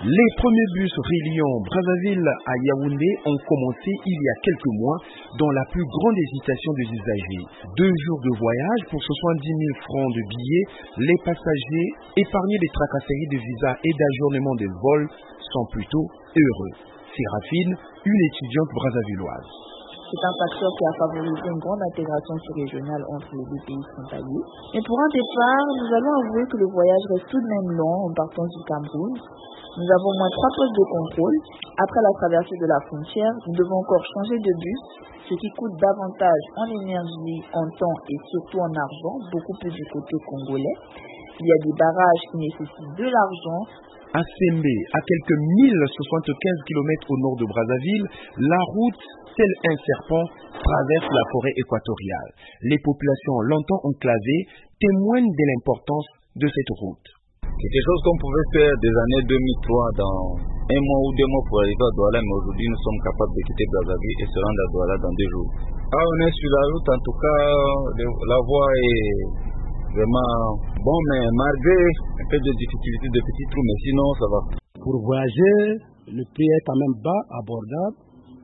Les premiers bus reliant Brazzaville à Yaoundé ont commencé il y a quelques mois dans la plus grande hésitation des usagers. 2 jours de voyage pour 70 000 francs de billets, les passagers, épargnés des tracasseries de visa et d'ajournement des vols, sont plutôt heureux. Séraphine, une étudiante brazzavilloise. C'est un facteur qui a favorisé une grande intégration sous-régionale entre les deux pays frontaliers. Mais pour un départ, nous allons avouer que le voyage reste tout de même long en partant du Cameroun. Nous avons au moins 3 postes de contrôle. Après la traversée de la frontière, nous devons encore changer de bus, ce qui coûte davantage en énergie, en temps et surtout en argent, beaucoup plus du côté congolais. Il y a des barrages qui nécessitent de l'argent. À Sembe, à quelques 1075 km au nord de Brazzaville, la route, tel un serpent, traverse la forêt équatoriale. Les populations longtemps enclavées témoignent de l'importance de cette route. C'est quelque chose qu'on pouvait faire des années 2003 dans 1 mois ou 2 mois pour arriver à Douala, mais aujourd'hui nous sommes capables de quitter Brazzaville et se rendre à Douala dans 2 jours. On est sur la route, en tout cas, la voie est vraiment bon, mais malgré un peu de difficultés, de petits trous, mais sinon ça va. Pour voyager, le prix est quand même bas, abordable.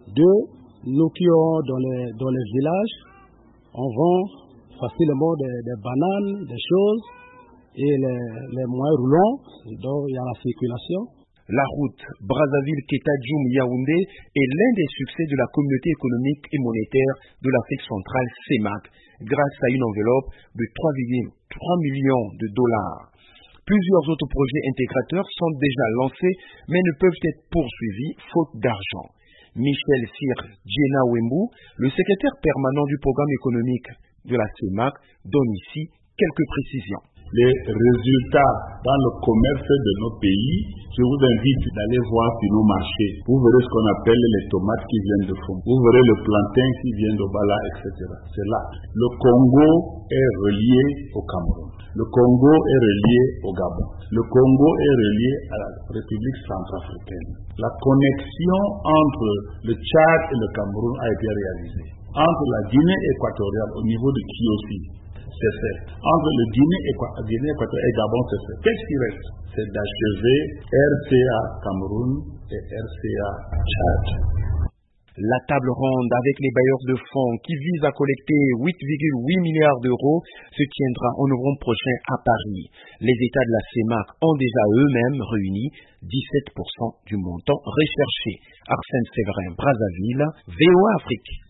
2, nous qui sommes dans les villages, on vend facilement des bananes, des choses, et les moyens roulants, donc il y a la circulation. La route Brazzaville-Kétadjoum-Yaoundé est l'un des succès de la communauté économique et monétaire de l'Afrique centrale CEMAC, grâce à une enveloppe de 3,3 millions de dollars. Plusieurs autres projets intégrateurs sont déjà lancés, mais ne peuvent être poursuivis faute d'argent. Michel Sir Djena Wembu, le secrétaire permanent du programme économique de la CEMAC, donne ici quelques précisions. Les résultats dans le commerce de nos pays, je vous invite d'aller voir sur nos marchés. Vous verrez ce qu'on appelle les tomates qui viennent de fond. Vous verrez le plantain qui vient de Bala, etc. C'est là. Le Congo est relié au Cameroun. Le Congo est relié au Gabon. Le Congo est relié à la République centrafricaine. La connexion entre le Tchad et le Cameroun a été réalisée. Entre la Guinée équatoriale au niveau de Kiossi, c'est fait. Entre le Guinée équatoriale et Gabon, c'est fait. Qu'est-ce qui reste? C'est d'achever RCA Cameroun et RCA Tchad. La table ronde avec les bailleurs de fonds qui vise à collecter 8,8 milliards d'euros se tiendra en novembre prochain à Paris. Les États de la CEMAC ont déjà eux-mêmes réuni 17% du montant recherché. Arsène Séverin, Brazzaville, VOA Afrique.